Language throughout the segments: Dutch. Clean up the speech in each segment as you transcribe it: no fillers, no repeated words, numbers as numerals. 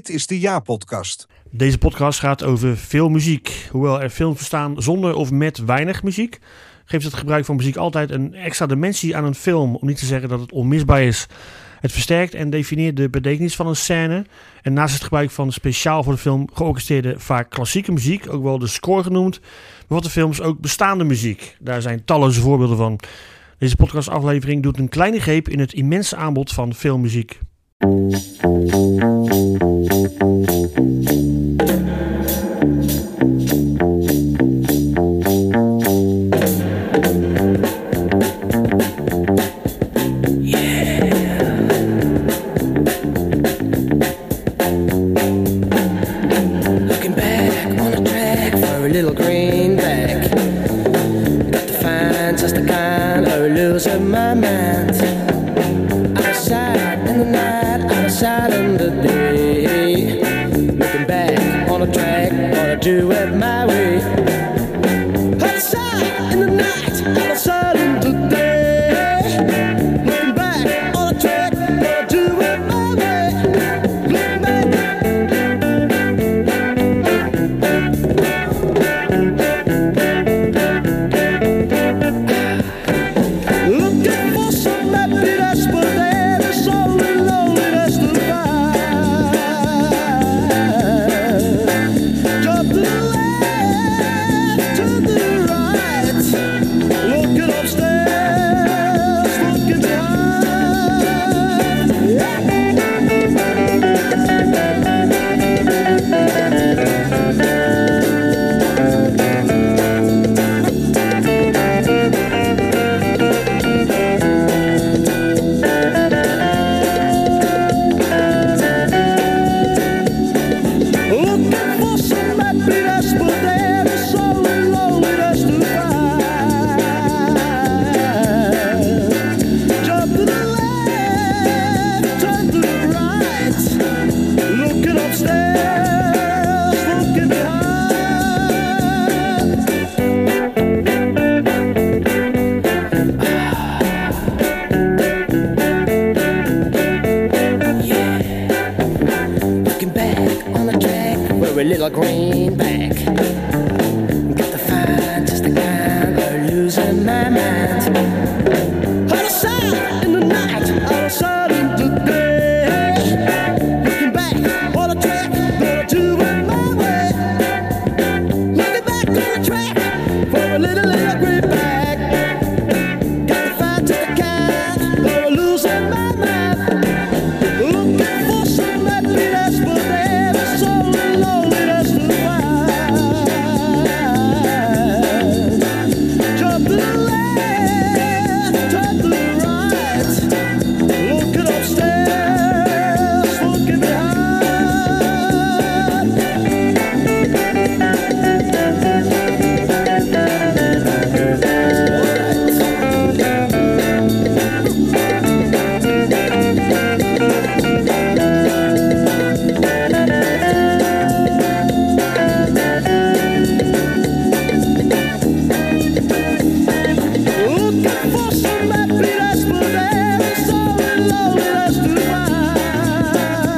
Dit is de Ja-podcast. Deze podcast gaat over veel muziek. Hoewel er films bestaan zonder of met weinig muziek, geeft het gebruik van muziek altijd een extra dimensie aan een film. Om niet te zeggen dat het onmisbaar is. Het versterkt en definieert de betekenis van een scène. En naast het gebruik van speciaal voor de film georchestreerde, vaak klassieke muziek, ook wel de score genoemd, bevatten films ook bestaande muziek. Daar zijn talloze voorbeelden van. Deze podcastaflevering doet een kleine greep in het immense aanbod van filmmuziek. Do it my way. Outside in the night, outside in the day. Looking back on the track, gonna do it my way. Looking back. Looking for some happiness, but there is only loneliness to find. Little greenback, got to find just the kind of losing my mind. Outside in the night, outside in the day. Looking back on the track, gonna do it my way. Looking back on the track for a little greenback. Got to find just the kind of losing my mind. Looking for some happiness, but there is only loneliness to find. Jump to the left, turn to the right. Looking upstairs, looking behind. Looking for some happiness, but there is only loneliness to find.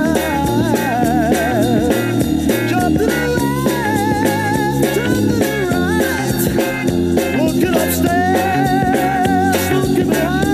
Jump to the left, turn to the right. Looking upstairs, looking behind.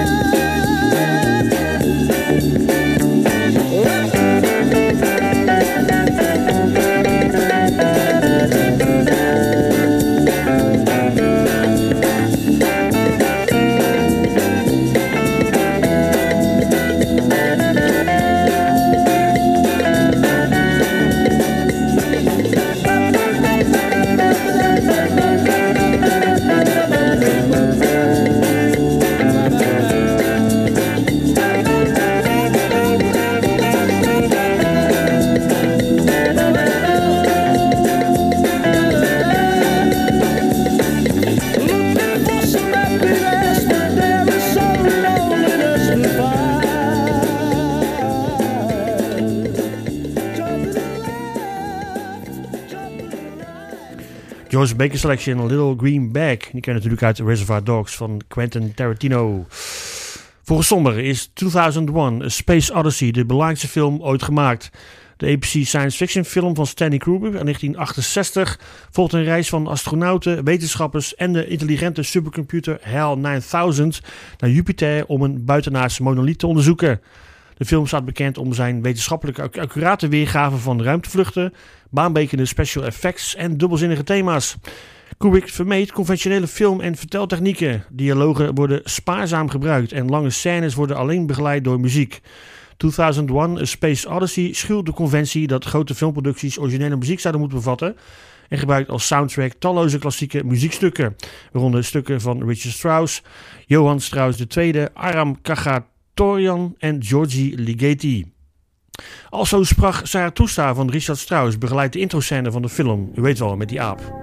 George Baker Selection, Little Green Bag. Die ken je natuurlijk uit Reservoir Dogs van Quentin Tarantino. Volgens sommigen is 2001 A Space Odyssey de belangrijkste film ooit gemaakt. De epische science fiction film van Stanley Kubrick in 1968 volgt een reis van astronauten, wetenschappers en de intelligente supercomputer HAL 9000 naar Jupiter om een buitenaardse monoliet te onderzoeken. De film staat bekend om zijn wetenschappelijke accurate weergave van ruimtevluchten, baanbrekende special effects en dubbelzinnige thema's. Kubrick vermeed conventionele film- en verteltechnieken. Dialogen worden spaarzaam gebruikt en lange scènes worden alleen begeleid door muziek. 2001: A Space Odyssey schuwt de conventie dat grote filmproducties originele muziek zouden moeten bevatten en gebruikt als soundtrack talloze klassieke muziekstukken, waaronder stukken van Richard Strauss, Johann Strauss II, Aram Khachaturian en Georgi Ligeti. Alzo sprak Zarathustra van Richard Strauss begeleidt de introscène van de film. U weet wel, met die aap.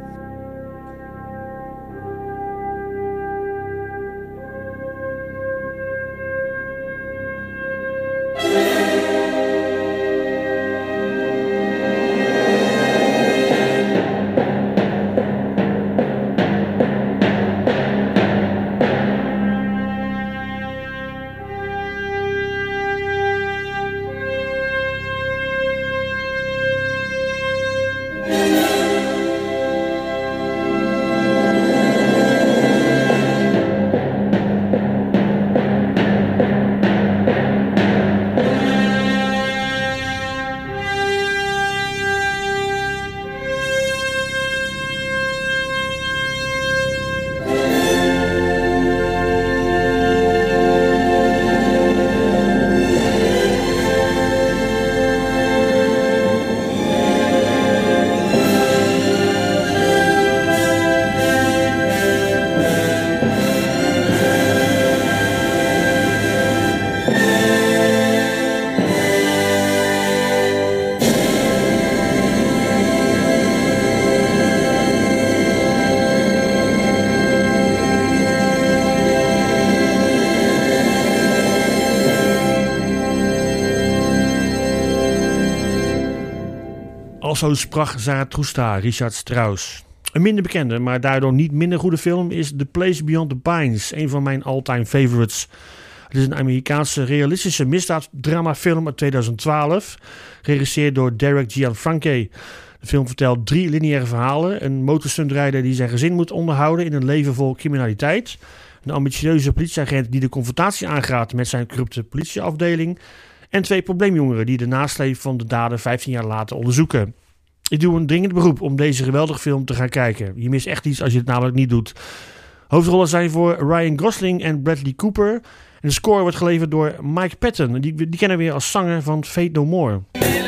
Alzo sprak Zarathustra, Richard Strauss. Een minder bekende, maar daardoor niet minder goede film is The Place Beyond the Pines, een van mijn all-time favorites. Het is een Amerikaanse realistische misdaaddramafilm uit 2012, geregisseerd door Derek Gianfranco. De film vertelt 3 lineaire verhalen. Een motorstuntrijder die zijn gezin moet onderhouden in een leven vol criminaliteit. Een ambitieuze politieagent die de confrontatie aangaat met zijn corrupte politieafdeling. En 2 probleemjongeren die de nasleep van de daden 15 jaar later onderzoeken. Ik doe een dringend beroep om deze geweldige film te gaan kijken. Je mist echt iets als je het namelijk niet doet. Hoofdrollen zijn voor Ryan Gosling en Bradley Cooper. En de score wordt geleverd door Mike Patton. Die kennen we weer als zanger van Fate No More.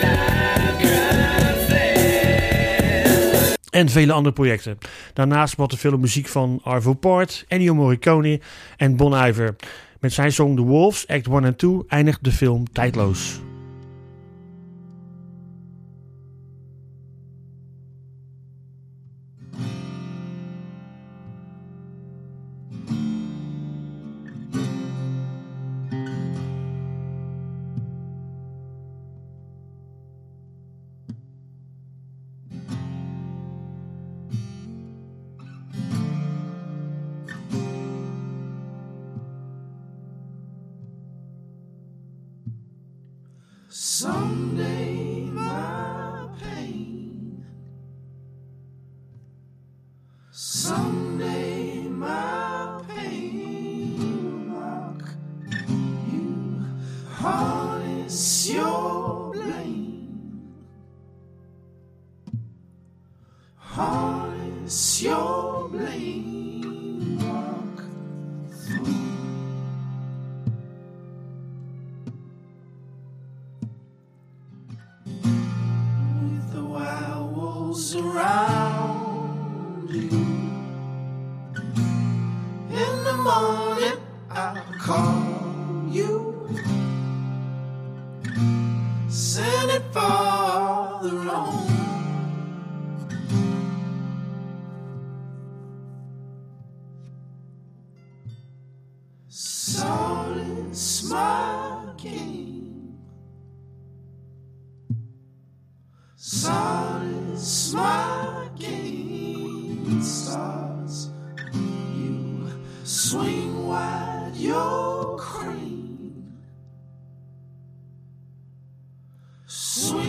En vele andere projecten. Daarnaast wordt de film muziek van Arvo Pärt, Ennio Morricone en Bon Iver. Met zijn song The Wolves, Act 1 en 2 eindigt de film tijdloos. Someday my pain, someday my pain will mock you, harness your blame, harness your blame, walk through. Around you. In the morning I'll call you, send it farther on. Solace my game, solace my game. Stars, you swing wide your crane, swing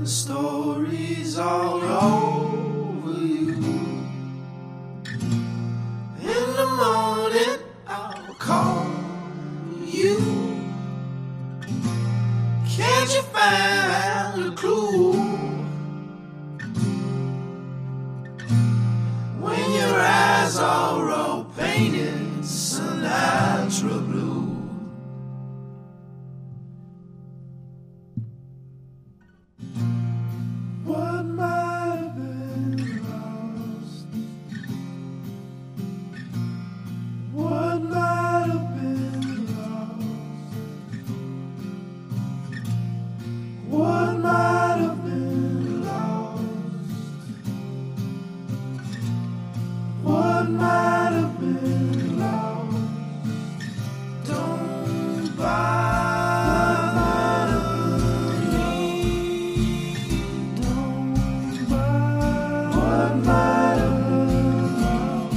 stories all over you. In the morning I'll call you. Can't you find a clue? When your eyes are all painted Sinatra blue. What might have been lost? What might have been lost? What might have been lost? What might have been lost? Don't bother me. Don't bother. What might have been lost?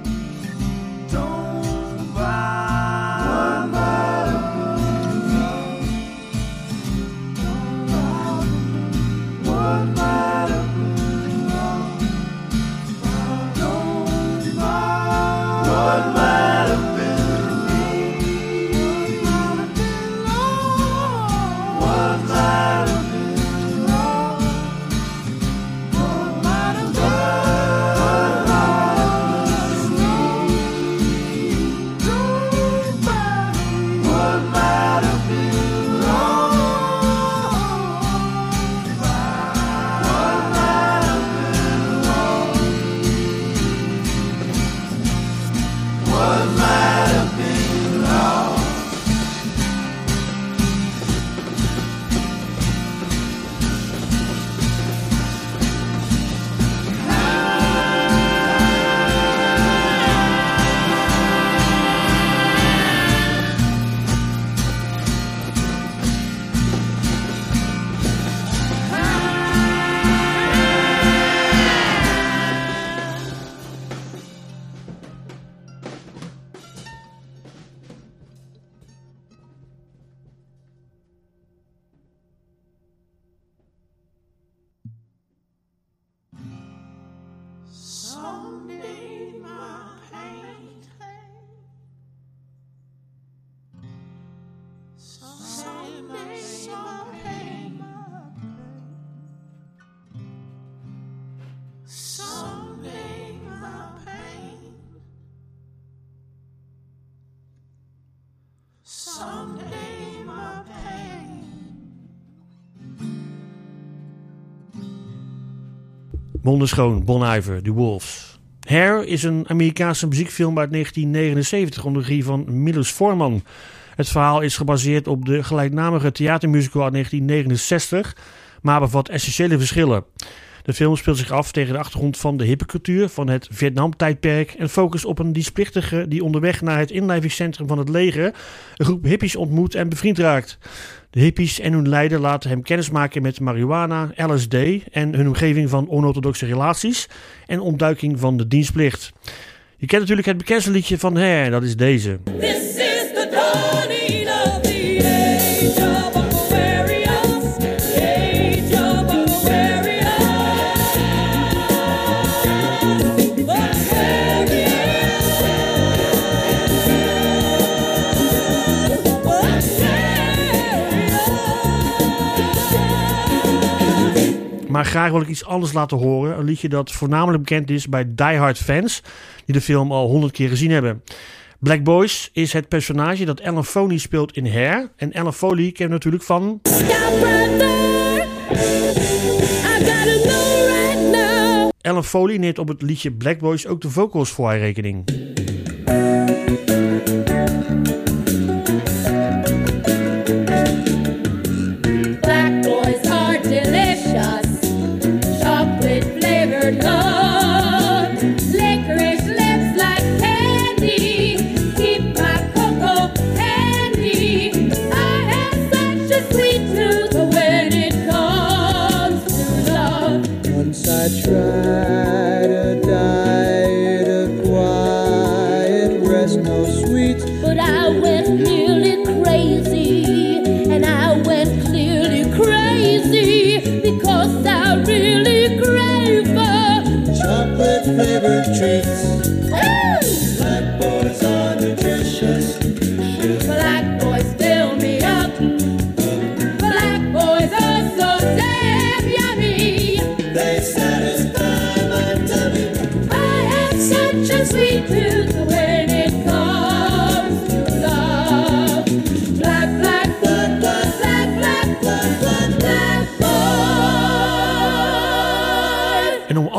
Don't bother. What might have been lost? Don't bother. What might have been lost? Don't bother. What might have been lost? What might have been lost? What might have been lost? Don't bother. What might have been lost? What might have been lost? What might have been lost? Someday my pain, someday some pain, someday my pain, someday my pain. Wonderschoon, Bon Iver, The Wolves. Hair is een Amerikaanse muziekfilm uit 1979 onder regie van Milos Forman. Het verhaal is gebaseerd op de gelijknamige theatermusical uit 1969, maar bevat essentiële verschillen. De film speelt zich af tegen de achtergrond van de hippencultuur van het Vietnam-tijdperk en focust op een dienstplichtige die onderweg naar het inlijvingscentrum van het leger een groep hippies ontmoet en bevriend raakt. De hippies en hun leider laten hem kennismaken met marihuana, LSD en hun omgeving van onorthodoxe relaties en ontduiking van de dienstplicht. Je kent natuurlijk het bekendste liedje van Hair, dat is deze. This is the dawning of the age of Aquarius, the age of Aquarius, Maar graag wil ik iets anders laten horen. Een liedje dat voornamelijk bekend is bij diehard fans die de film al 100 keer gezien hebben. Black Boys is het personage dat Ellen Foley speelt in Hair. En Ellen Foley kennen we natuurlijk van... Stop right there. I gotta know right now. Ellen Foley neemt op het liedje Black Boys ook de vocals voor haar rekening. Black boys are delicious, chocolate flavored love, licorice lips like candy, keep my cocoa handy. I have such a sweet tooth when it comes to love. Once I tried a diet of quiet rest, no sweets. But I went nearly crazy, and I went clearly crazy because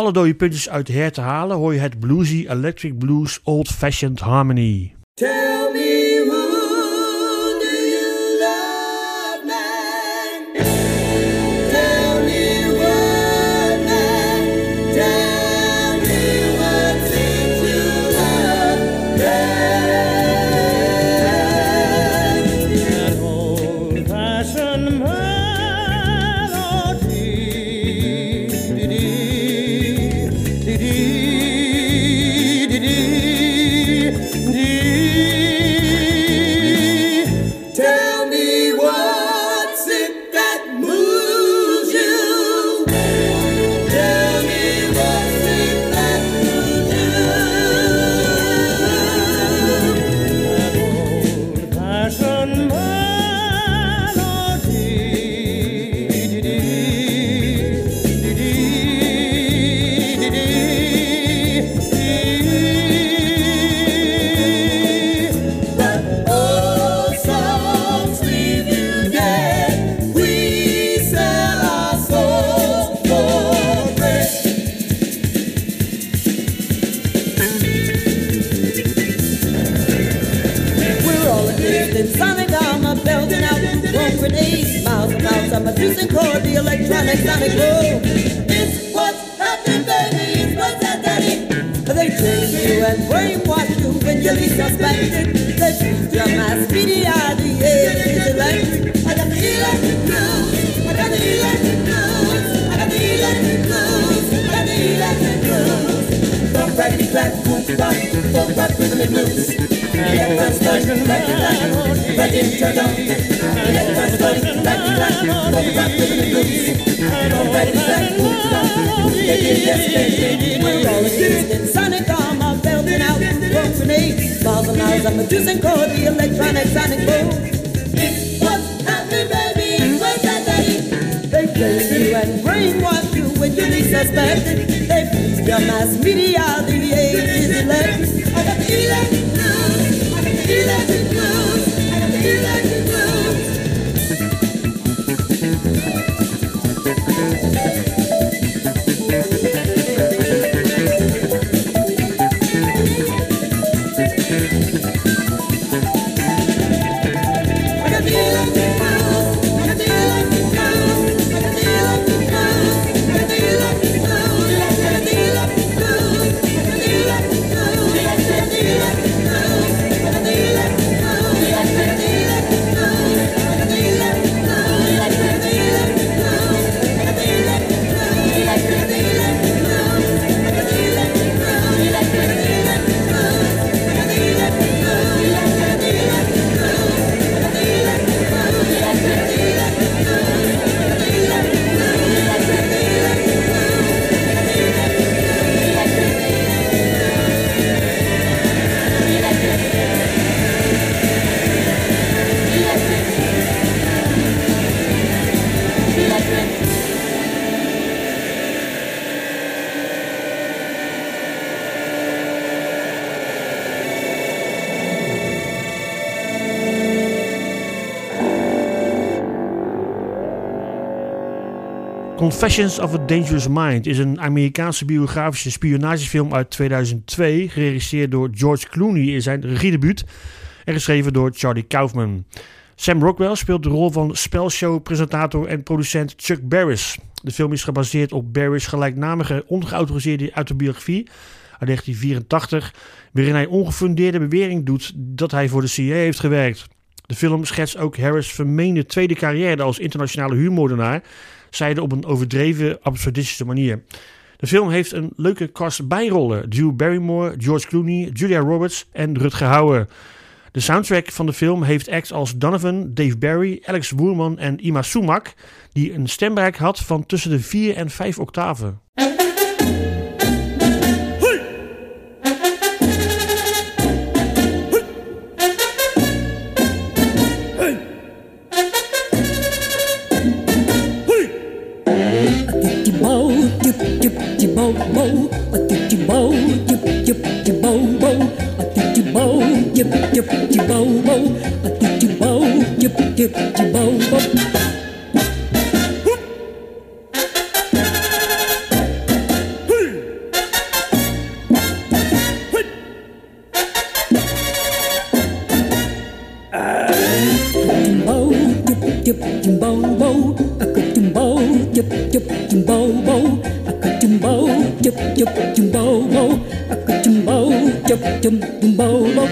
alle dode puntjes uit de her te halen hoor je het bluesy Electric Blues Old Fashioned Harmony. Tell me who do you love, man? Tell me what, man? Tell me what seems you love, man? That old-fashioned melody, Tell me what's it that moves you? Tell me what's it that moves you? That old-fashioned But old songs leave you dead. We sell our souls for bread. We're all engaged in sonic armor, belting out home grenades, miles and miles of producing chord, the electronic sonic boom. It's what's happening, baby. It's what's happening. They change you and brainwash you when you least suspect it. They treat your mass media, the age is electric. I got the electric blues. I got the electric blues. I got the electric blues. I got the electric blues. Don't back the black, don't back rhythm and blues. Get first back, back in church on. Get first back, don't back rhythm and blues. Don't back the black, we're all engaged in sonic armor, belting out from grenades, miles and miles of producing chord, the electronic sonic boom. It's what's happening, baby. It's what's happening. They play you and brainwash you when you least suspect it. They feed your mass media, the age is electric. I got the electric blues. I got the electric blues. I got the electric blues. Confessions of a Dangerous Mind is een Amerikaanse biografische spionagefilm uit 2002, geregisseerd door George Clooney in zijn regiedebuut en geschreven door Charlie Kaufman. Sam Rockwell speelt de rol van spelshow-presentator en producent Chuck Barris. De film is gebaseerd op Barris' gelijknamige ongeautoriseerde autobiografie uit 1984, waarin hij ongefundeerde bewering doet dat hij voor de CIA heeft gewerkt. De film schetst ook Harris' vermeende tweede carrière als internationale huurmoordenaar, zeiden op een overdreven absurdistische manier. De film heeft een leuke cast bijrollen: Drew Barrymore, George Clooney, Julia Roberts en Rutger Hauer. De soundtrack van de film heeft acts als Donovan, Dave Barry, Alex Woerman en Ima Sumac, die een stembereik had van tussen de 4 en 5 octaven. chip jumbo, a good jumbo, chip jumbo, a good jumbo, chip jumbo, a good jumbo, chip jumbo.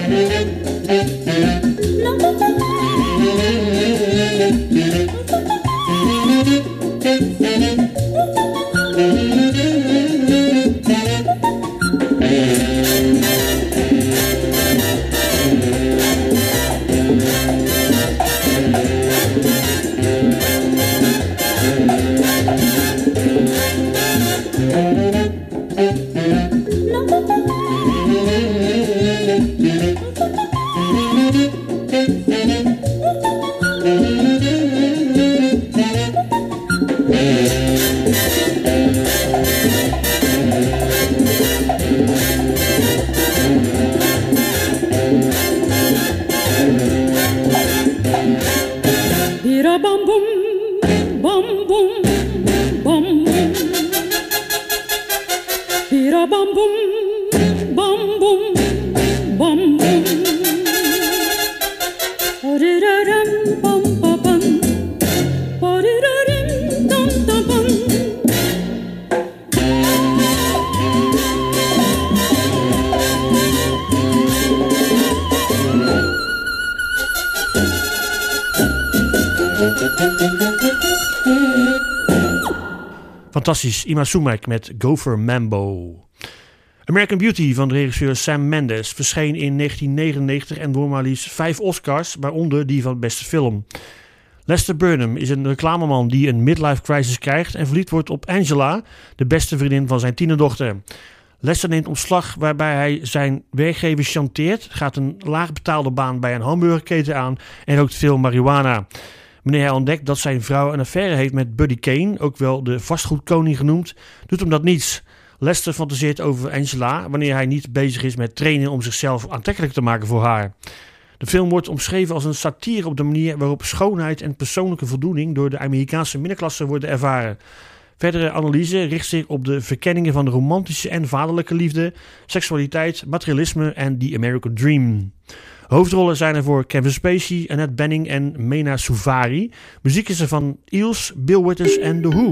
Fantastisch, Ima Sumac met Gopher Mambo. American Beauty van de regisseur Sam Mendes verscheen in 1999 en won maar liefst 5 Oscars, waaronder die van beste film. Lester Burnham is een reclameman die een midlife crisis krijgt en verliefd wordt op Angela, de beste vriendin van zijn tienerdochter. Lester neemt ontslag waarbij hij zijn werkgever chanteert, gaat een laagbetaalde baan bij een hamburgerketen aan en rookt veel marihuana. Wanneer hij ontdekt dat zijn vrouw een affaire heeft met Buddy Kane, ook wel de vastgoedkoning genoemd, doet hem dat niets. Lester fantaseert over Angela wanneer hij niet bezig is met trainen om zichzelf aantrekkelijk te maken voor haar. De film wordt omschreven als een satire op de manier waarop schoonheid en persoonlijke voldoening door de Amerikaanse middenklasse worden ervaren. Verdere analyse richt zich op de verkenningen van de romantische en vaderlijke liefde, seksualiteit, materialisme en The American Dream. Hoofdrollen zijn er voor Kevin Spacey, Annette Bening en Mena Suvari. Muziek is er van Eels, Bill Withers en The Who.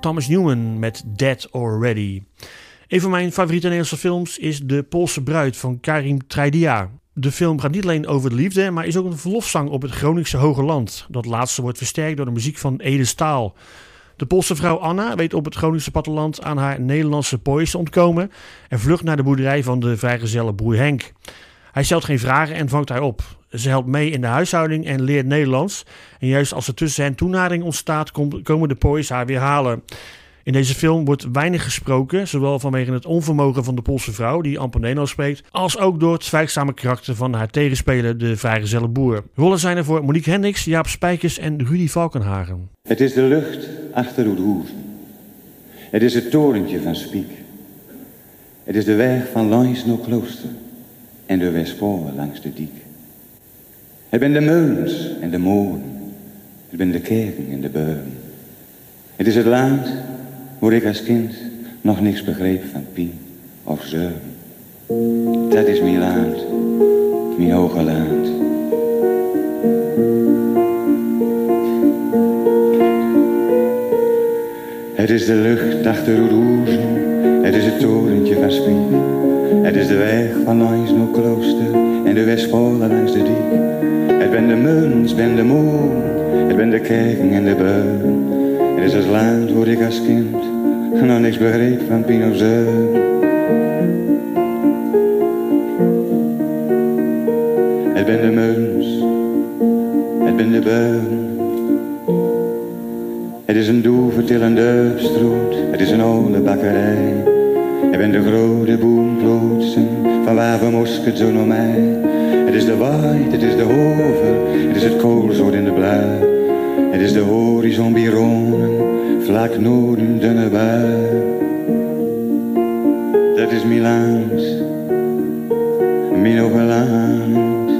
Thomas Newman met Dead Already. Een van mijn favoriete Nederlandse films is De Poolse Bruid van Karim Traidia. De film gaat niet alleen over de liefde, maar is ook een verlofzang op het Groningse Hoge Land. Dat laatste wordt versterkt door de muziek van Ede Staal. De Poolse vrouw Anna weet op het Groningse platteland aan haar Nederlandse poëzie te ontkomen en vlucht naar de boerderij van de vrijgezelle broer Henk. Hij stelt geen vragen en vangt haar op. Ze helpt mee in de huishouding en leert Nederlands. En juist als er tussen hen toenadering ontstaat, komen de poërs haar weer halen. In deze film wordt weinig gesproken, zowel vanwege het onvermogen van de Poolse vrouw, die amper Nederlands spreekt, als ook door het zwijgzame karakter van haar tegenspeler, de vrijgezelle boer. Rollen zijn er voor Monique Hendricks, Jaap Spijkers en Rudy Valkenhagen. Het is de lucht achter Oudhoeven. Het is het torentje van Spiek. Het is de weg van langs naar Klooster en de Westpolen langs de diek. Het ben de meulens en de molen. Het ben de kerken en de beuren. Het is het land waar ik als kind nog niks begreep van pien of zeuren. Dat is mijn land, mijn hoge land. Het is de lucht achter Oudhoeven, het is het torentje van Spiek. Het is de weg van langs naar Klooster en de Westpolen langs de diek. Het ben de meulens, ben de molen, het ben de kerken en de beuren. Het is het land waar ik als kind nog niks begreep van pien of zeuren. Het ben de meulens, het ben de beuren. Het is een doevertillende stroot, het is een oude bakkerij. Het ben de grote boomplotsen, van waar we mosket zo naar mij. Het is de waait, het is de hover, het is het koolzoot in de blui. Het is de horizon bironen, vlak noorden dunne bui. Dat is mijn land, mijn hoge land.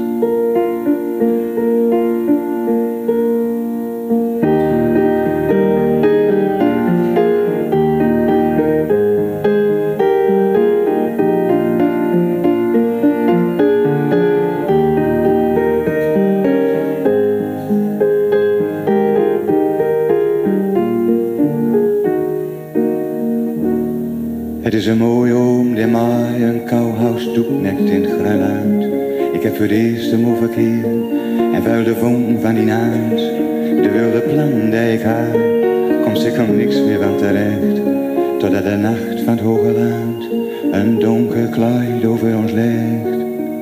Het is een mooie oom die mij een kouhuis toeknekt in het Grunland. Ik heb voor de eerste moe verkeerd en vuil de vonk van die naad. De wilde plan die ik had, komt zeker niks meer van terecht. Totdat de nacht van het Hoge Land een donker kleid over ons legt.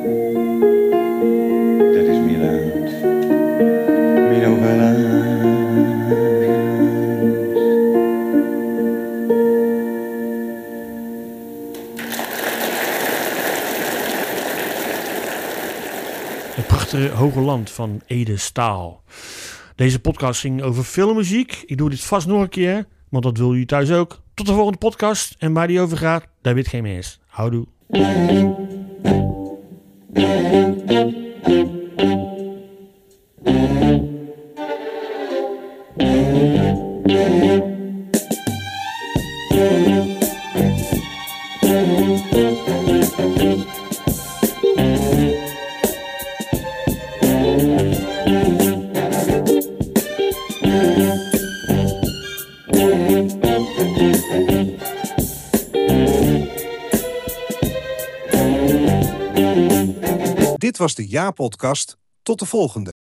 Dat is mijn land, mijn Hoge Land. Het prachtige Hoge Land van Ede Staal. Deze podcast ging over filmmuziek. Ik doe dit vast nog een keer, want dat wil jullie thuis ook. Tot de volgende podcast. En waar die over gaat, daar weet geen mis. Houdoe. Dit was de Ja-podcast. Tot de volgende.